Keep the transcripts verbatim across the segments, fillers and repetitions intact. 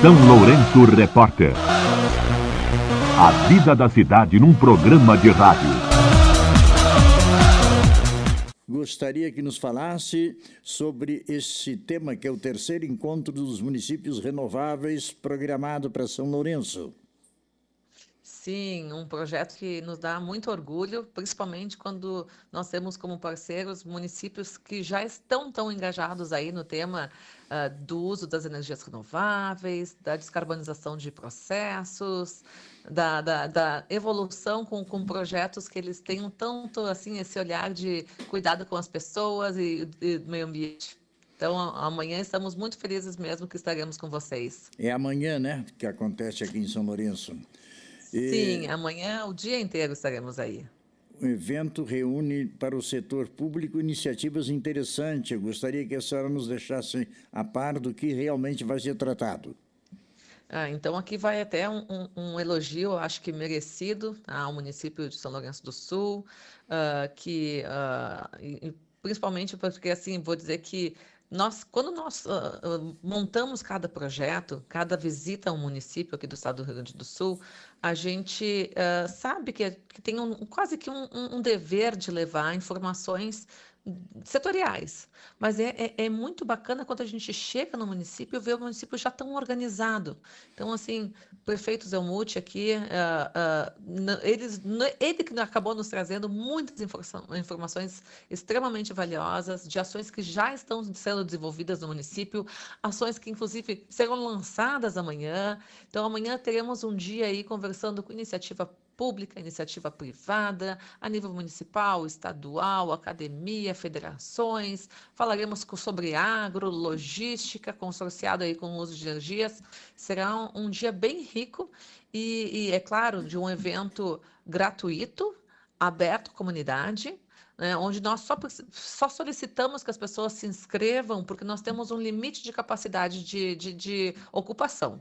São Lourenço Repórter. A vida da cidade num programa de rádio. Gostaria que nos falasse sobre esse tema, que é o terceiro encontro dos municípios renováveis programado para São Lourenço. Sim, um projeto que nos dá muito orgulho, principalmente quando nós temos como parceiros municípios que já estão tão engajados aí no tema uh, do uso das energias renováveis, da descarbonização de processos, da, da, da evolução com, com projetos que eles tenham tanto assim esse olhar de cuidado com as pessoas e, e meio ambiente. Então, amanhã estamos muito felizes mesmo que estaremos com vocês. É amanhã, né, que acontece aqui em São Lourenço. E... Sim, amanhã o dia inteiro estaremos aí. O evento reúne para o setor público iniciativas interessantes. Eu gostaria que a senhora nos deixasse a par do que realmente vai ser tratado. Ah, então, aqui vai até um, um, um elogio, acho que merecido, tá, ao município de São Lourenço do Sul, uh, que, uh, e, principalmente porque, assim, vou dizer que Nós, quando nós uh, uh, montamos cada projeto, cada visita a um município aqui do estado do Rio Grande do Sul, a gente uh, sabe que, que tem um, quase que um, um dever de levar informações setoriais, mas é, é, é muito bacana quando a gente chega no município e vê o município já tão organizado. Então, assim, o prefeito Zé Muti aqui, uh, uh, eles, ele que acabou nos trazendo muitas informações extremamente valiosas, de ações que já estão sendo desenvolvidas no município, ações que, inclusive, serão lançadas amanhã. Então, amanhã teremos um dia aí conversando com iniciativa pública, iniciativa privada, a nível municipal, estadual, academia, federações. Falaremos sobre agro, logística, consorciado aí com o uso de energias. Será um, um dia bem rico e, e, é claro, de um evento gratuito, aberto à comunidade, né, onde nós só, só solicitamos que as pessoas se inscrevam, porque nós temos um limite de capacidade de, de, de ocupação.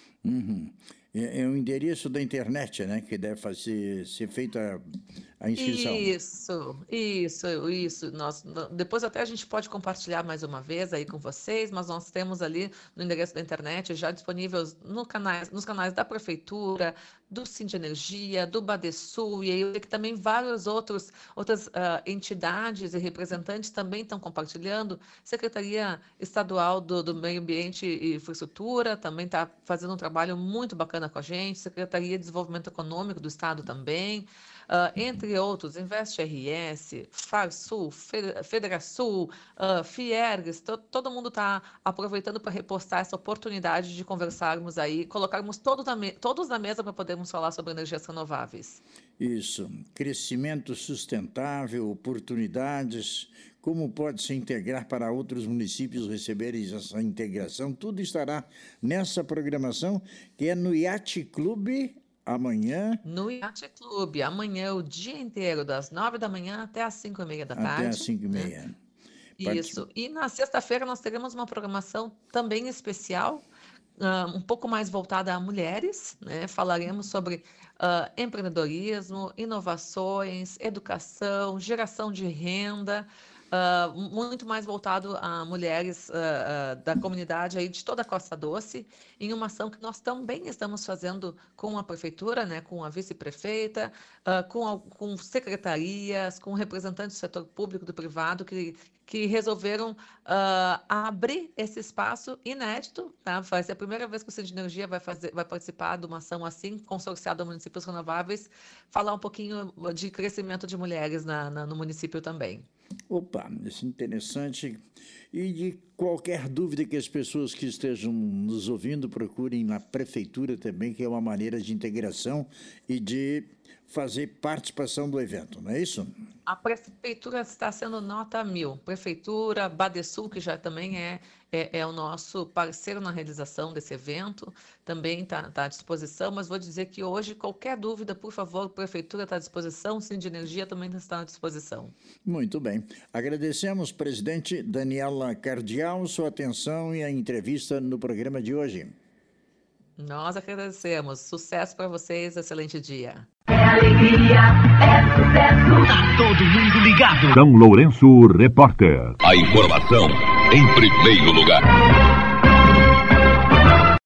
Uhum. É, é o endereço da internet, né, que deve fazer, ser feita a inscrição. Isso, isso, isso. Nós, depois até a gente pode compartilhar mais uma vez aí com vocês, mas nós temos ali no endereço da internet já disponíveis no canais, nos canais da Prefeitura, do Sindenergia, do Badesul, e aí que também várias outros, outras uh, entidades e representantes também estão compartilhando. Secretaria Estadual do, do Meio Ambiente e Infraestrutura também está fazendo um trabalho muito bacana com a gente, Secretaria de Desenvolvimento Econômico do Estado também, uh, entre outros, Invest R S, FARSul, Federasul, uh, Fiergs, to, todo mundo está aproveitando para repostar essa oportunidade de conversarmos aí, colocarmos todo na me, todos na mesa para podermos falar sobre energias renováveis. Isso, crescimento sustentável, oportunidades, como pode se integrar para outros municípios receberem essa integração, tudo estará nessa programação, que é no Yacht Clube, amanhã. No Yacht Clube, amanhã o dia inteiro, das nove da manhã até as cinco e meia da tarde. Até as cinco e meia. Né? Isso, e na sexta-feira nós teremos uma programação também especial, Uh, um pouco mais voltada a mulheres, né? Falaremos sobre uh, empreendedorismo, inovações, educação, geração de renda, uh, muito mais voltado a mulheres uh, uh, da comunidade aí de toda a Costa Doce, em uma ação que nós também estamos fazendo com a prefeitura, né? Com a vice-prefeita, uh, com, a, com secretarias, com representantes do setor público e do privado que que resolveram uh, abrir esse espaço inédito, tá? Vai ser a primeira vez que o Sindenergia vai, fazer, vai participar de uma ação assim, consorciada a municípios renováveis, falar um pouquinho de crescimento de mulheres na, na, no município também. Opa, isso é interessante. E de qualquer dúvida que as pessoas que estejam nos ouvindo procurem na prefeitura também, que é uma maneira de integração e de fazer participação do evento, não é isso? A prefeitura está sendo nota mil. Prefeitura, Badesul, que já também é, é, é o nosso parceiro na realização desse evento, também está tá à disposição, mas vou dizer que hoje, qualquer dúvida, por favor, a prefeitura está à disposição, o Sindenergia também está à disposição. Muito bem. Agradecemos, presidente Daniela Cardial, sua atenção e a entrevista no programa de hoje. Nós agradecemos. Sucesso para vocês, excelente dia. É alegria, é sucesso. Tá todo mundo ligado. São Lourenço Repórter. A informação em primeiro lugar.